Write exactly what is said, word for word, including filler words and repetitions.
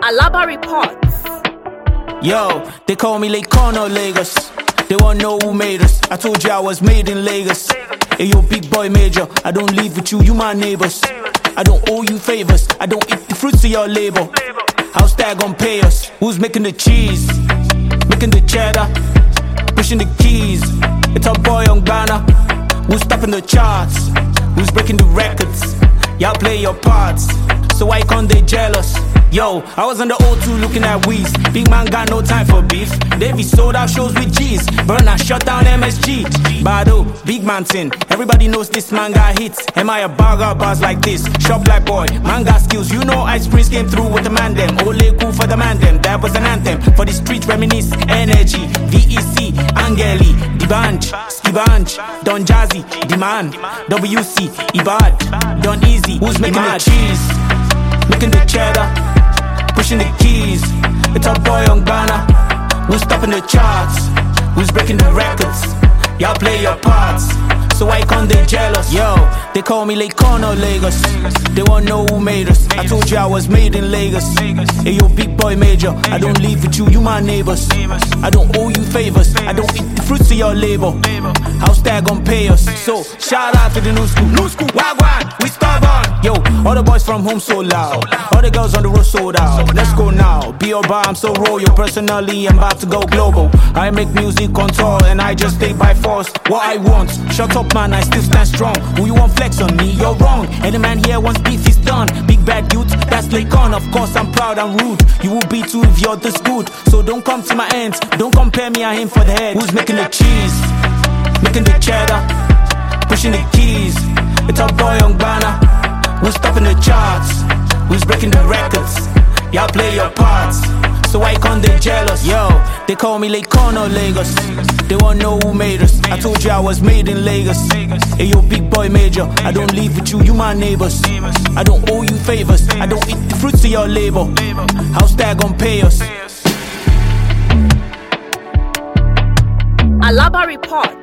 Alaba reports. Yo, they call me Lake Corner, Lagos. They wanna know who made us. I told you I was made in Lagos. Hey yo, big boy major, I don't live with you, you my neighbors. I don't owe you favors, I don't eat the fruits of your labor. How's that gon' pay us? Who's making the cheese? Making the cheddar? Pushing the keys? It's our boy on Ghana. Who's stopping the charts? Who's breaking the records? Y'all play your parts, so why can't they jealous? Yo, I was on the O two looking at Weez. Big man got no time for beef. Davey sold out shows with G's. Burner shut down M S G. Bado, big man thing. Everybody knows this man got hits. Am I a bagger bars like this? Shop like boy, man got skills. You know Ice Prince came through with the man them. Ole cool for the man them. That was an anthem for the streets, reminisce. Energy, V E C, Angeli, Dibanj, Skibanj, Don Jazzy, Demand, W C, Ibad, Don Easy. Who's making the cheese? Making the cheddar? Pushing the keys, it's our boy on Ghana. Who's stopping the charts? Who's breaking the records? Y'all play your parts, so why can't they jealous? Yo, they call me Lake Corner, Lagos. They wanna know who made us. I told you I was made in Lagos. Hey yo, big boy major, I don't live with you, you my neighbors. I don't owe you favors, I don't eat the fruits of your labor. How's that gon' pay us? So, shout out to the new school. New school, wagwan, we stubborn. Yo, all the boys from home so loud. All the girls on the road sold out. Let's go now. Be your bar, I'm so royal. Personally, I'm about to go global. I make music on tour and I just take by force what I want. Shut up, man, I still stand strong. Who you want flex on me? You're wrong. Any man here wants beef is done. Big bad youth, that's Lake on. Of course, I'm proud and rude. You will be too if you're this good. So don't come to my ends. Don't compare me and him for the head. Who's making the cheese? Making the cheddar? Pushing the keys? It's our boy on Ghana. Who's stopping the charts? Who's breaking the records? Y'all play your parts, so why can't they jealous? Yo, they call me Lake Corner, Lagos. They wanna know who made us. I told you I was made in Lagos. Hey yo, big boy major, I don't live with you, you my neighbors. I don't owe you favors, I don't eat the fruits of your labor. How's that gon' pay us? Alaba report.